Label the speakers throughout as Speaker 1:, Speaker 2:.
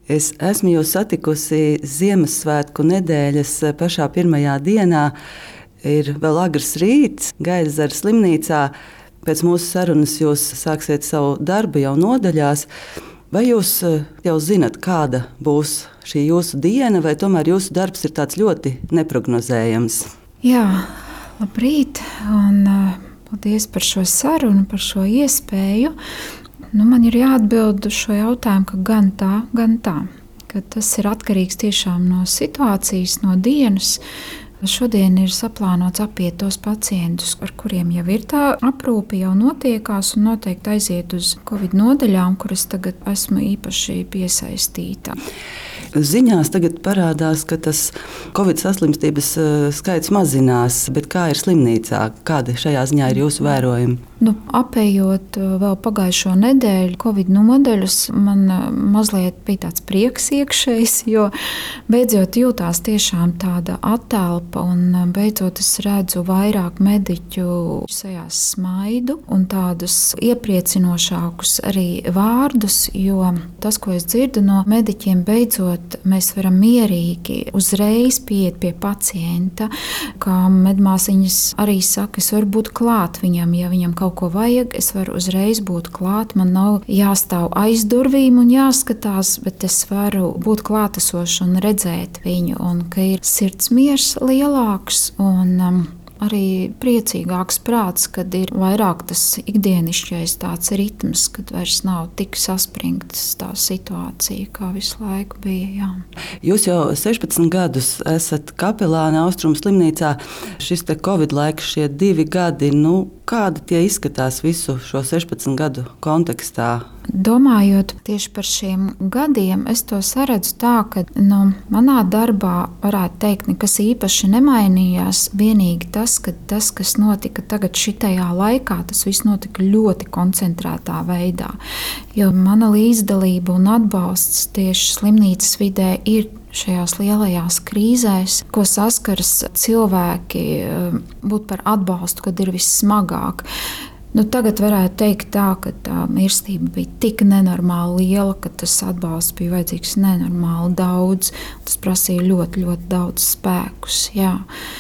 Speaker 1: Es esmu jūs satikusi Ziemassvētku nedēļas pašā pirmajā dienā. Ir vēl agrs rīts, Gaizaras slimnīcā. Pēc mūsu sarunas jūs sāksiet savu darbu jau nodaļās. Vai jūs jau zinat, kāda būs šī jūsu diena, vai tomēr jūsu darbs ir tāds ļoti neprognozējams?
Speaker 2: Jā, labrīt, un paldies par šo sarunu, par šo iespēju. Man ir jāatbild uz šo jautājumu, ka gan tā, ka tas ir atkarīgs tiešām no situācijas, no dienas. Šodien ir saplānots apiet tos pacientus, ar kuriem jau ir tā aprūpe, jau notiekās un noteikti aiziet uz Covid nodaļām, kuras tagad esmu īpaši piesaistīta.
Speaker 1: Ziņās tagad parādās, ka tas Covid saslimstības skaits mazinās, bet kā ir slimnīcā? Kādi šajā ziņā ir jūsu vērojumi?
Speaker 2: Apējot vēl pagājušo nedēļu Covid nodaļas, man mazliet bija tāds prieks iekšējs, jo beidzot jūtās tiešām tāda attelpa un beidzot es redzu vairāk mediķu sejās smaidu un tādus iepriecinošākus arī vārdus, jo tas, ko es dzirdu no mediķiem, beidzot mēs varam mierīgi uzreiz pieiet pie pacienta, kā medmāsiņas arī saka, es varu būt klāt viņam, ja viņam kaut ko vajag, es varu uzreiz būt klāt, man nav jāstāv aiz durvīm un jāskatās, bet es varu būt klātesoši un redzēt viņu, un ka ir sirds miers lielāks un arī priecīgāks prāts, kad ir vairāk tas ikdienišķais tāds ritms, kad vairs nav tik saspringts tā situācija, kā visu laiku bija. Jā.
Speaker 1: Jūs jau 16 gadus esat kapelāne Austrumu slimnīcā. Šis te Covid laiks, šie 2 gadi, kādi tie izskatās visu šo 16 gadu kontekstā?
Speaker 2: Domājot tieši par šiem gadiem, es to saredzu tā, ka manā darbā varētu teikt, nekas īpaši nemainījās. Vienīgi tas, kas notika tagad šitajā laikā, tas viss notika ļoti koncentrētā veidā. Jo mana līdzdalība un atbalsts tieši slimnīcas vidē ir šajās lielajās krīzēs, ko saskaras cilvēki, būt par atbalstu, kad ir vissmagāk. Tagad varētu teikt tā, ka tā mirstība bija tik nenormāli liela, ka tas atbalsts bija vajadzīgs nenormāli daudz. Tas prasīja ļoti, ļoti daudz spēkus. Jā.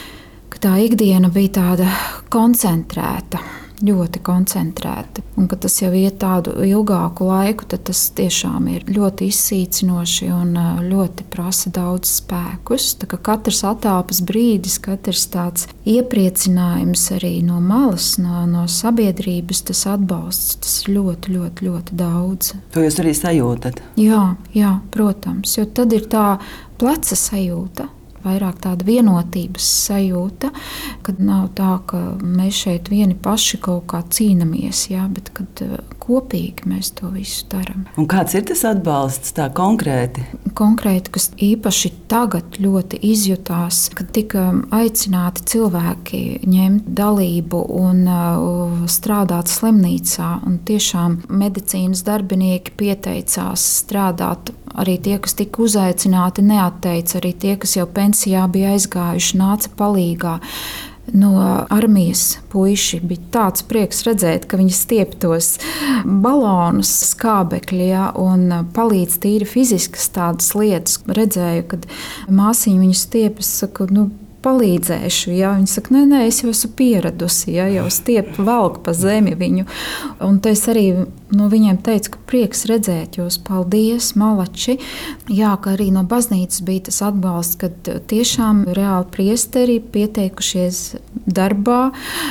Speaker 2: Ka tā ikdiena bija tāda koncentrēta, ļoti koncentrēta. Un ka tas jau iet tādu ilgāku laiku, tad tas tiešām ir ļoti izsīcinoši un ļoti prasa daudz spēkus. Tā kā katrs attāpas brīdis, katrs tāds iepriecinājums arī no malas, no sabiedrības, tas atbalsts, tas ir ļoti, ļoti, ļoti daudz.
Speaker 1: To jūs arī sajūtat?
Speaker 2: Jā, protams, jo tad ir tā pleca sajūta. Vairāk tāda vienotības sajūta, kad nav tā, ka mēs šeit vieni paši kaut kā cīnāmies, bet kad kopīgi mēs to visu darām.
Speaker 1: Un kāds ir tas atbalsts tā konkrēti?
Speaker 2: Konkrēti, kas īpaši tagad ļoti izjutās, kad tika aicināti cilvēki ņemt dalību un strādāt slimnīcā. Un tiešām medicīnas darbinieki pieteicās strādāt. Arī tie, kas tika uzaicināti, neatteica. Arī tie, kas jau pensijā bija aizgājuši, nāca palīgā. No armijas puiši bija tāds prieks redzēt, ka viņi stiep tos balonus, skābekļi un palīdz tīri fiziskas tādas lietas. Redzēju, kad māsiņa viņu stiep, es saku, palīdzēšu. Ja? Viņa saka, nē, es jau esmu pieradusi, jau stiep velk pa zemi viņu. Un es arī viņiem teicu, ka prieks redzēt jūs, paldies, malači. Jā, ka arī no baznīcas bija tas atbalsts, kad tiešām reāli priesteri pieteikušies darbā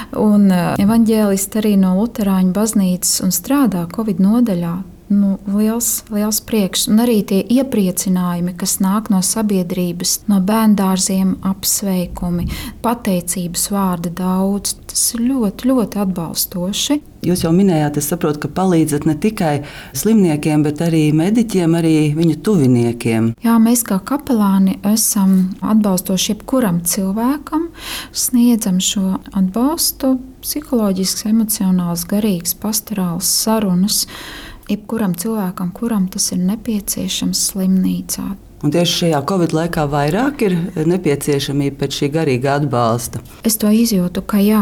Speaker 2: un evaņģēlisti arī no Luterāņu baznīcas un strādā Covid nodaļā. Liels prieks. Un arī tie iepriecinājumi, kas nāk no sabiedrības, no bērndārziem, apsveikumi, pateicības vārdi daudz. Tas ir ļoti, ļoti atbalstoši.
Speaker 1: Jūs jau minējāt, es saprotu, ka palīdzat ne tikai slimniekiem, bet arī mediķiem, arī viņu tuviniekiem.
Speaker 2: Jā, mēs kā kapelāni esam atbalstoši jebkuram cilvēkam, sniedzam šo atbalstu, psiholoģisks, emocionāls, garīgs, pastorāls sarunas. Jebkuram cilvēkam, kuram tas ir nepieciešams slimnīcā.
Speaker 1: Un tieši šajā Covid laikā vairāk ir nepieciešamība pēc šī garīga atbalsta?
Speaker 2: Es to izjūtu, ka jā.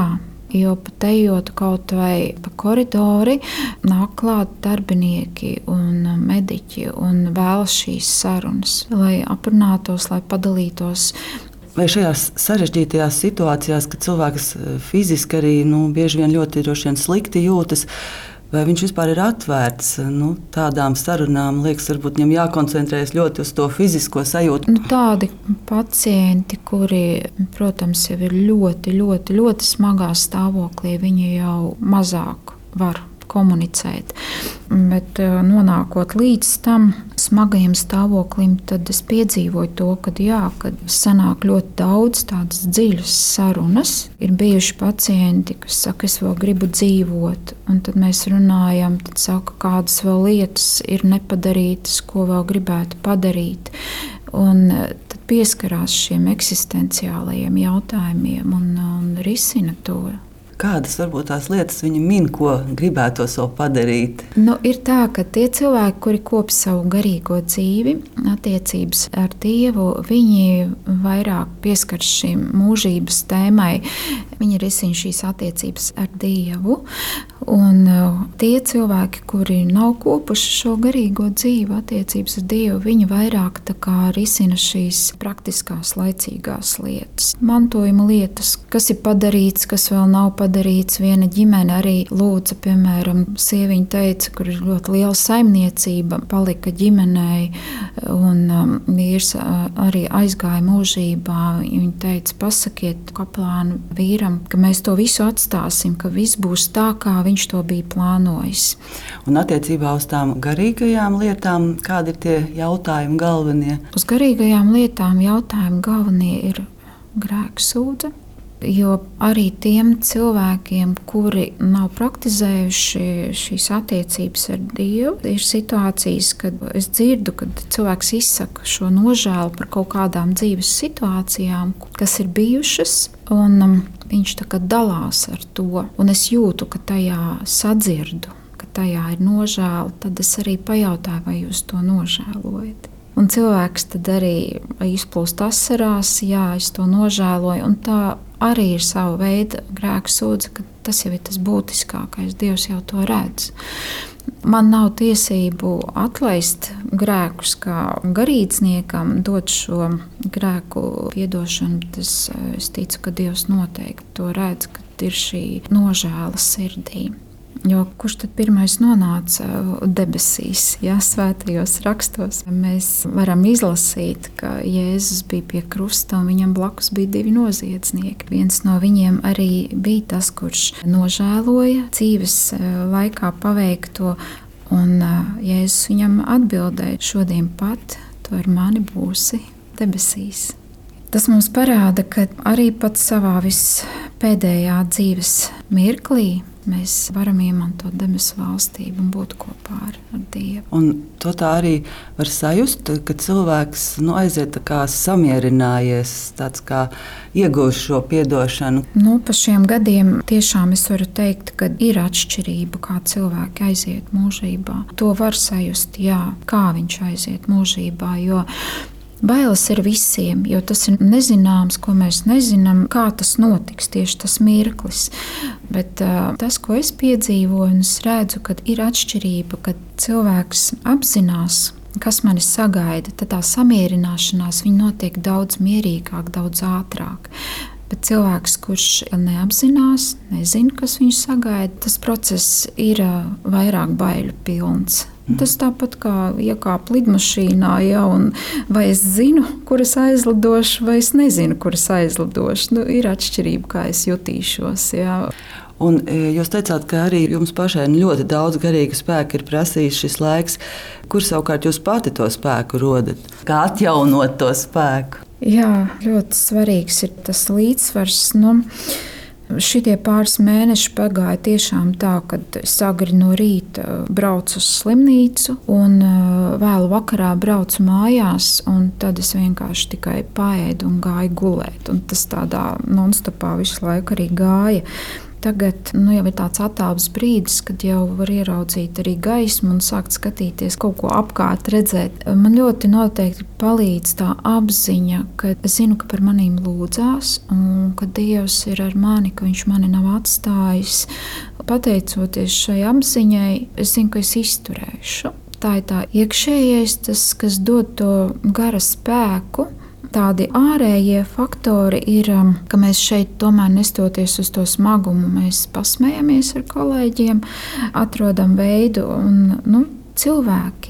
Speaker 2: Jo pat ejot kaut vai pa koridori, nāk klāt darbinieki un mediķi un vēlas šīs sarunas, lai aprunātos, lai padalītos.
Speaker 1: Vai šajās sarežģītajās situācijās, kad cilvēks fiziski arī bieži vien ļoti slikti jūtas, vai viņš vispār ir atvērts tādām sarunām? Liekas, varbūt viņam jākoncentrējas ļoti uz to fizisko sajūtu.
Speaker 2: Tādi pacienti, kuri, protams, jau ir ļoti, ļoti, ļoti smagā stāvoklī, viņi jau mazāk var komunicēt. Bet nonākot līdz tam smagajam stāvoklim, tad es piedzīvoju to, kad sanāk ļoti daudz tādas dziļas sarunas. Ir bijuši pacienti, kas saka, es vēl gribu dzīvot, un tad mēs runājam, tad saka, kādas vēl lietas ir nepadarītas, ko vēl gribētu padarīt. Un tad pieskarās šiem eksistenciālajiem jautājumiem un risina to.
Speaker 1: Kādas varbūt tās lietas viņi min, ko gribētos vēl padarīt?
Speaker 2: Ir tā, ka tie cilvēki, kuri kop savu garīgo dzīvi, attiecības ar Dievu, viņi vairāk pieskars šīm mūžības tēmai. Viņi risina šīs attiecības ar Dievu. Un tie cilvēki, kuri nav kopuši šo garīgo dzīvi, attiecības ar Dievu, viņi vairāk risina šīs praktiskās, laicīgās lietas. Mantojuma lietas, kas ir padarīts, kas vēl nav padarīts. Viena ģimene arī lūdza, piemēram, sieviņa teica, kur ir ļoti liela saimniecība, palika ģimenei, un vīrs arī aizgāja mūžībā. Viņa teica, pasakiet kaplānu vīram, ka mēs to visu atstāsim, ka viss būs tā, kā viņš to bija plānojis.
Speaker 1: Un attiecībā uz tām garīgajām lietām, kādi ir tie jautājumi galvenie?
Speaker 2: Uz garīgajām lietām jautājumi galvenie ir grēksūdze. Jo arī tiem cilvēkiem, kuri nav praktizējuši šīs attiecības ar Dievu, ir situācijas, kad es dzirdu, kad cilvēks izsaka šo nožēlu par kaut kādām dzīves situācijām, kas ir bijušas, un viņš dalās ar to. Un es jūtu, ka tajā sadzirdu, ka tajā ir nožēla, tad es arī pajautāju, vai jūs to nožēlojat. Un cilvēks tad arī izplūst asarās, jā, es to nožēloju, un tā arī ir sava veida grēksūdze, ka tas jau ir tas būtiskākais, Dievs jau to redz. Man nav tiesību atlaist grēkus kā garīdzniekam, dot šo grēku piedošanu, bet es ticu, ka Dievs noteikti to redz, kad ir šī nožēla sirdī. Jo kurš tad pirmais nonāca debesīs, svētajos rakstos? Mēs varam izlasīt, ka Jēzus bija pie krusta un viņam blakus bija 2 noziedznieki. Viens no viņiem arī bija tas, kurš nožēloja dzīves laikā paveikto, un Jēzus viņam atbildēja, šodien pat tu ar mani būsi debesīs. Tas mums parāda, ka arī pat savā vispēdējā dzīves mirklī mēs varam iemantot debesu valstību un būt kopā ar Dievu.
Speaker 1: Un to tā arī var sajust, ka cilvēks aiziet tā kā samierinājies, tāds kā iegūst šo piedošanu.
Speaker 2: Pa šiem gadiem tiešām es varu teikt, ka ir atšķirība, kā cilvēki aiziet mūžībā. To var sajust, kā viņš aiziet mūžībā, jo bailes ir visiem, jo tas ir nezināms, ko mēs nezinām, kā tas notiks, tieši tas mirklis. Bet tas, ko es piedzīvoju, un es redzu, ka ir atšķirība, kad cilvēks apzinās, kas mani sagaida, tad tā samierināšanās viņa notiek daudz mierīgāk, daudz ātrāk. Bet cilvēks, kurš neapzinās, nezina, kas viņu sagaida, tas process ir vairāk baiļu pilns. Tas tāpat kā iekāpt lidmašīnā, un vai es zinu, kur es aizlidošu, vai es nezinu, kur es aizlidošu. Ir atšķirība, kā es jutīšos.
Speaker 1: Un jūs teicāt, ka arī jums pašai ļoti daudz garīga spēka ir prasījis šis laiks. Kur savukārt jūs pati to spēku rodat? Kā atjaunot to spēku?
Speaker 2: Jā, ļoti svarīgs ir tas līdzsvars. Šitie pāris mēneši pagāja tiešām tā, kad es agri no rīta braucu uz slimnīcu un vēlu vakarā braucu mājās, un tad es vienkārši tikai paēdu un gāju gulēt. Un tas tādā nonstopā visu laiku arī gāja. Tagad jau ir tāds attāls brīdis, kad jau var ieraudzīt arī gaismu un sākt skatīties kaut ko apkārt, redzēt. Man ļoti noteikti palīdz tā apziņa, ka es zinu, ka par manīm lūdzās un ka Dievs ir ar mani, ka Viņš mani nav atstājis. Pateicoties šai apziņai, es zinu, ka es izturēšu. Tā ir tā iekšējais, tas, kas dod to gara spēku. Tādi ārējie faktori ir, ka mēs šeit tomēr nestoties uz to smagumu, mēs pasmējamies ar kolēģiem, atrodam veidu un cilvēki,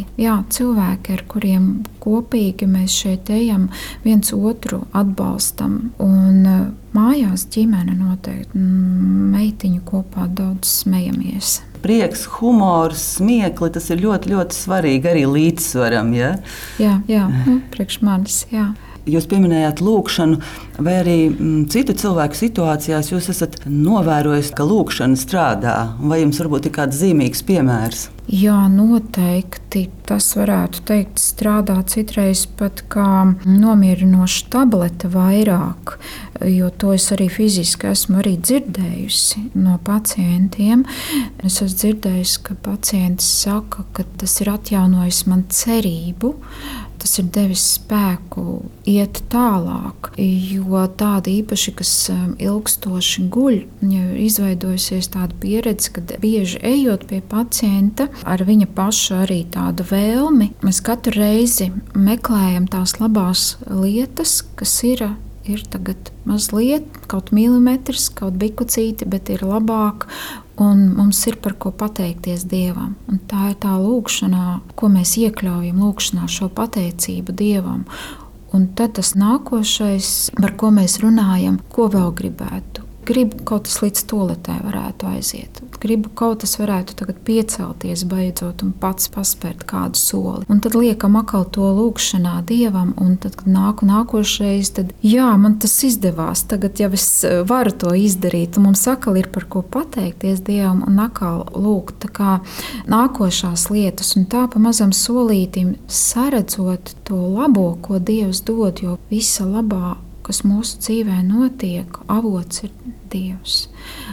Speaker 2: ar kuriem kopīgi mēs šeit ejam, viens otru atbalstam. Un mājās ģimene noteikti, meitiņu kopā daudz smejamies.
Speaker 1: Prieks, humors, smiekli, tas ir ļoti, ļoti svarīgi arī līdzsvaram. Ja?
Speaker 2: Jā, priekš manis, jā.
Speaker 1: Jūs pieminējāt lūkšanu, vai arī citu cilvēku situācijās jūs esat novērojis, ka lūkšana strādā? Vai jums varbūt ir kāds zīmīgs piemērs?
Speaker 2: Jā, noteikti. Tas varētu teikt, strādā citreiz pat kā nomierinoša tablete vairāk, jo to es arī fiziski esmu arī dzirdējusi no pacientiem. Es esmu dzirdējusi, ka pacients saka, ka tas ir atjaunojis man cerību. Tas ir devis spēku iet tālāk, jo tādi īpaši, kas ilgstoši guļ, ir izveidojusies tāda pieredze, ka bieži ejot pie pacienta ar viņa paša arī tādu vēlmi, mēs katru reizi meklējam tās labās lietas, kas ir tagad mazliet, kaut milimetrs, kaut bikucīti, bet ir labāk. Un mums ir par ko pateikties Dievam. Un tā ir tā lūkšanā, ko mēs iekļaujam lūkšanā, šo pateicību Dievam. Un tad tas nākošais, par ko mēs runājam, ko vēl gribētu. Gribu kaut kas līdz toaletē varētu aiziet. Gribu kaut kas varētu tagad piecelties beidzot un pats paspērt kādu soli. Un tad liekam atkal to lūkšanā Dievam, un tad, kad nākošais, tad jā, man tas izdevās, tagad jau es varu to izdarīt, un mums atkal ir par ko pateikties Dievam un atkal lūgt tā kā nākošās lietas, un tā pa mazam solītim saredzot to labo, ko Dievs dod, jo visa labā, kas mūsu dzīvē notiek, avots ir Dievs.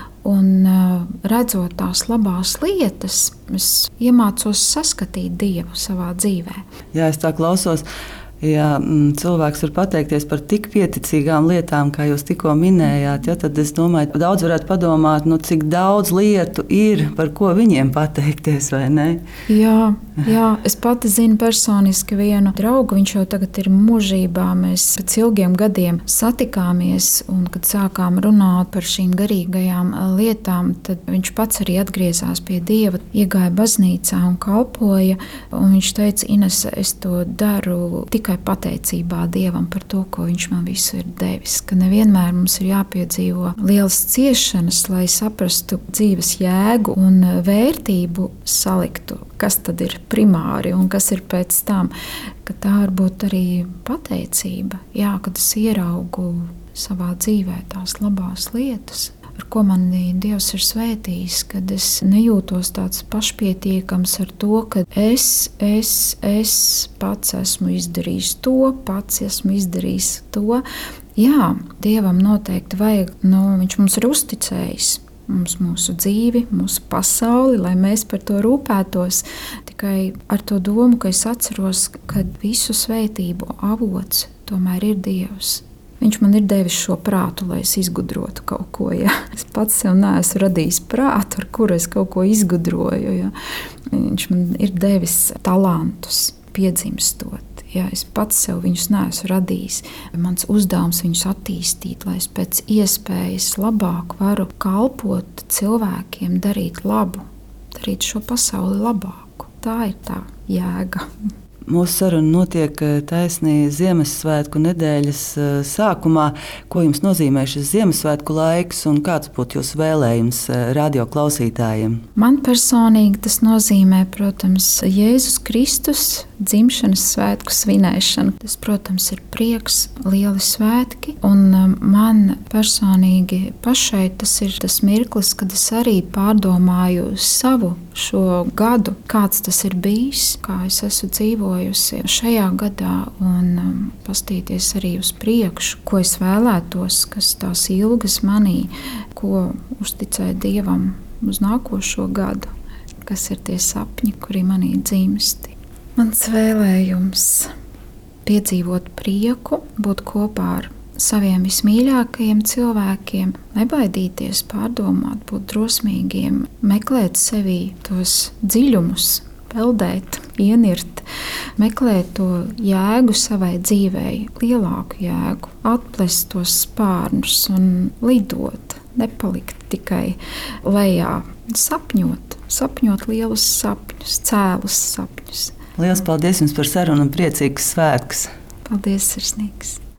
Speaker 2: Un redzot tās labās lietas, es iemācos saskatīt Dievu savā dzīvē.
Speaker 1: Jā, es tā klausos. Ja cilvēks var pateikties par tik pieticīgām lietām, kā jūs tikko minējāt, tad es domāju, ka daudz varētu padomāt, cik daudz lietu ir, par ko viņiem pateikties, vai ne?
Speaker 2: Jā, es pati zinu personiski vienu draugu, viņš jau tagad ir mūžībā, mēs pēc ilgiem gadiem satikāmies, un kad sākām runāt par šīm garīgajām lietām, tad viņš pats arī atgriezās pie Dieva, iegāja baznīcā un kalpoja, un viņš teica, Inese, es to daru tikai pateicībā Dievam par to, ko Viņš man visu ir devis. Ka nevienmēr mums ir jāpiedzīvo lielas ciešanas, lai saprastu dzīves jēgu un vērtību saliktu, kas tad ir primāri un kas ir pēc tam. Ka tā var būt arī pateicība, kad es ieraugu savā dzīvē tās labās lietas, ar ko mani Dievs ir svētījis, kad es nejūtos tāds pašpietiekams ar to, ka es pats esmu izdarījis to, pats esmu izdarījis to. Jā, Dievam noteikti vajag, Viņš mums ir uzticējis. Mums mūsu dzīvi, mūsu pasauli, lai mēs par to rūpētos. Tikai ar to domu, ka es atceros, ka visu svētību avots tomēr ir Dievs. Viņš man ir devis šo prātu, lai es izgudrotu kaut ko. Ja. Es pats sev neesmu radījis prātu, ar kuru es kaut ko izgudroju. Ja. Viņš man ir devis talantus, piedzimstot. Ja. Es pats sev viņus neesmu radījis. Mans uzdevums viņus attīstīt, lai es pēc iespējas labāk varu kalpot cilvēkiem, darīt labu, darīt šo pasauli labāku. Tā ir tā jēga.
Speaker 1: Mūsu saruna notiek taisnī Ziemassvētku nedēļas sākumā. Ko jums nozīmē šis Ziemassvētku laiks un kāds būtu jūsu vēlējums radio klausītājiem?
Speaker 2: Man personīgi tas nozīmē, protams, Jēzus Kristus dzimšanas svētku svinēšanu. Tas, protams, ir prieks, lieli svētki, un man personīgi pašai tas ir tas mirklis, kad es arī pārdomāju savu šo gadu, kāds tas ir bijis, kā es esmu dzīvojusi šajā gadā, un pastīties arī uz priekšu, ko es vēlētos, kas tās ilgas manī, ko uzticēt Dievam uz nākošo gadu, kas ir tie sapņi, kuri manī dzimsti. Mans vēlējums piedzīvot prieku, būt kopā ar saviem vismīļākajiem cilvēkiem, nebaidīties, pārdomāt, būt drosmīgiem, meklēt sevī tos dziļumus, peldēt, ienirt, meklēt to jēgu savai dzīvei, lielāku jēgu, atplest tos spārnus un lidot, nepalikt tikai lejā, sapņot lielus sapņus, cēlus sapņus.
Speaker 1: Lielas paldies jums par sarunu un priecīgus svētkus!
Speaker 2: Paldies, sirsnīgs!